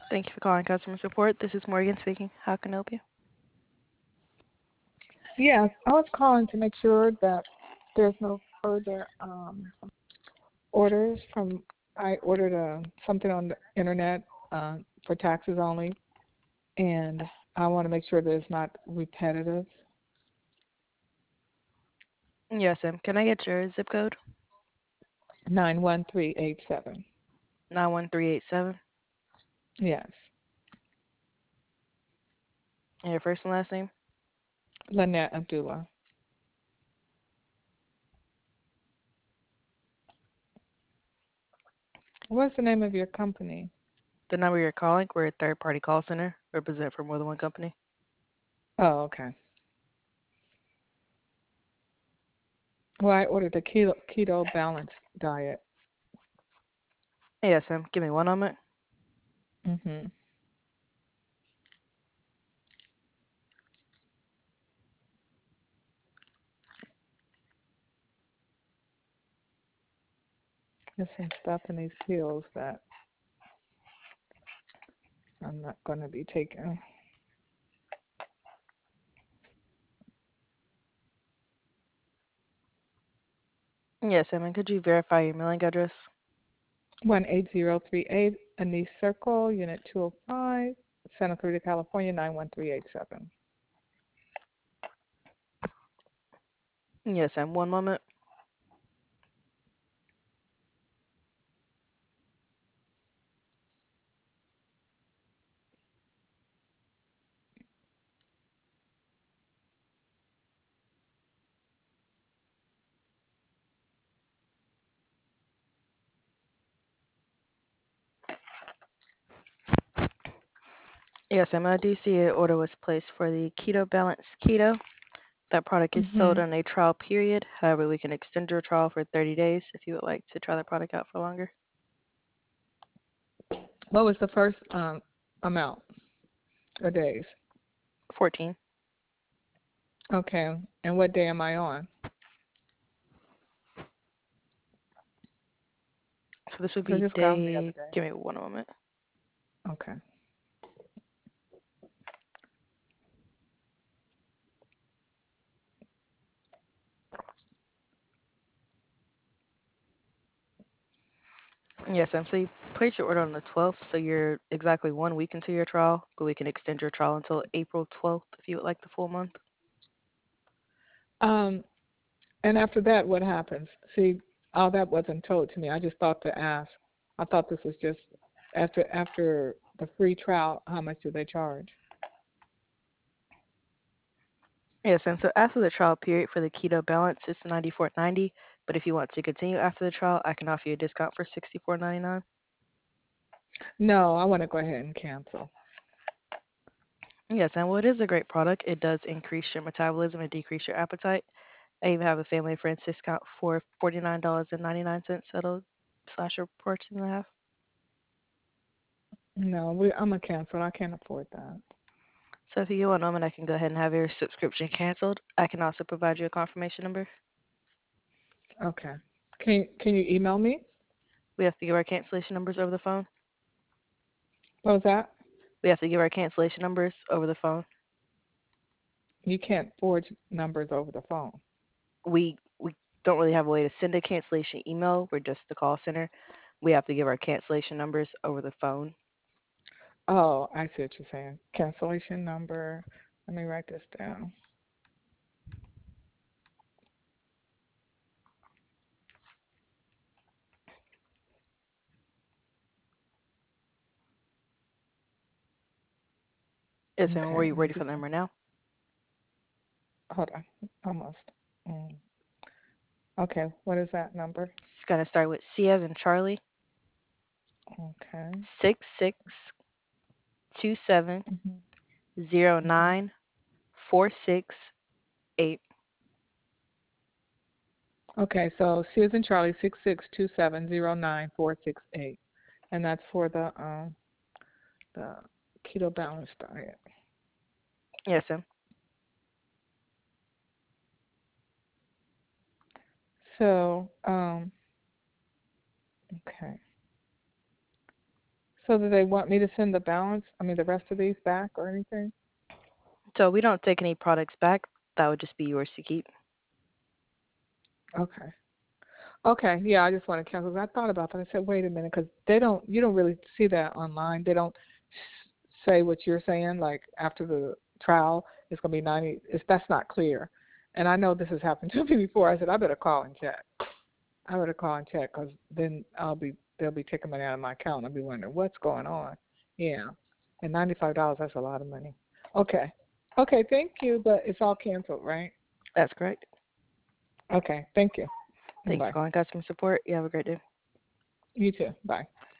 Thank you for calling customer support. This is Morgan speaking. How can I help you? Yes, I was calling to make sure that there's no further orders from. I ordered something on the internet for taxes only, and I want to make sure that it's not repetitive. Yes, ma'am. Can I get your zip code? 91387. 91387. Yes, And your first and last name? Lynette Abdullah. What's the name of your company? The number you're calling, we're a third party call center, represent for more than one company. Oh, okay. Well, I ordered the keto balanced diet. Yes, ma'am. Give me one moment. Mhm. There's some stuff in these pills that I'm not going to be taking. Yes, ma'am. And could you verify your mailing address? 18038 Anise Circle, Unit 205, Santa Clarita, California 91387. Yes, ma'am. One moment. Yes, ma'am. I do see an order was placed for the Keto Balance Keto. That product is sold Hmm. on a trial period. However, we can extend your trial for 30 days if you would like to try the product out for longer. What was the first amount of days? 14. Okay, and what day am I on? So this would Because be I just got them the other day. day. Give me one moment. Okay. Yes, ma'am. So you placed your order on the 12th, so you're exactly 1 week into your trial, but we can extend your trial until April 12th if you would like the full month. Um, and after that, what happens? See, all that wasn't told to me. I just thought to ask. I thought this was just after the free trial. How much do they charge? Yes, and so after the trial period for the keto balance, it's 94.90. But if you want to continue after the trial, I can offer you a discount for 64.99. No, I want to go ahead and cancel. Yes, and well, it is a great product. It does increase your metabolism and decrease your appetite. I even have a family and friends discount for $49.99. That'll slash your portion in half. No, I'm gonna cancel. I can't afford that. So if you get one moment, I can go ahead and have your subscription canceled. I can also provide you a confirmation number. Okay. Can you email me? We have to give our cancellation numbers over the phone. What was that? We have to give our cancellation numbers over the phone. You can't forge numbers over the phone. We don't really have a way to send a cancellation email. We're just the call center. We have to give our cancellation numbers over the phone. Oh, I see what you're saying. Cancellation number. Let me write this down. Yes, and were Okay, you let me ready for get the this. number now? Hold on. Almost. Mm. Okay, what is that number? It's gonna start with C as in Charlie, Okay. 6627 Hmm. zero Hmm. nine 468. Okay, so Susan Charlie 6627094668, and that's for the keto balance diet. Yes, ma'am. So okay. So do they want me to send the balance? I mean, the rest of these back or anything? So we don't take any products back. That would just be yours to keep. Okay. Okay. Yeah, I just want to cancel. I thought about that. I said, wait a minute, because they don't. You don't really see that online. They don't say what you're saying. Like after the trial, it's going to be 90. That's not clear. And I know this has happened to me before. I said I better call and check. I better call and check because then they'll be taking money out of my account. I'll be wondering what's going on. Yeah, and $95, that's a lot of money. Okay, okay, thank you. But it's all canceled, right? That's correct. Okay, thank you. Thanks for Bye. calling customer support. You have a great day. You too. Bye.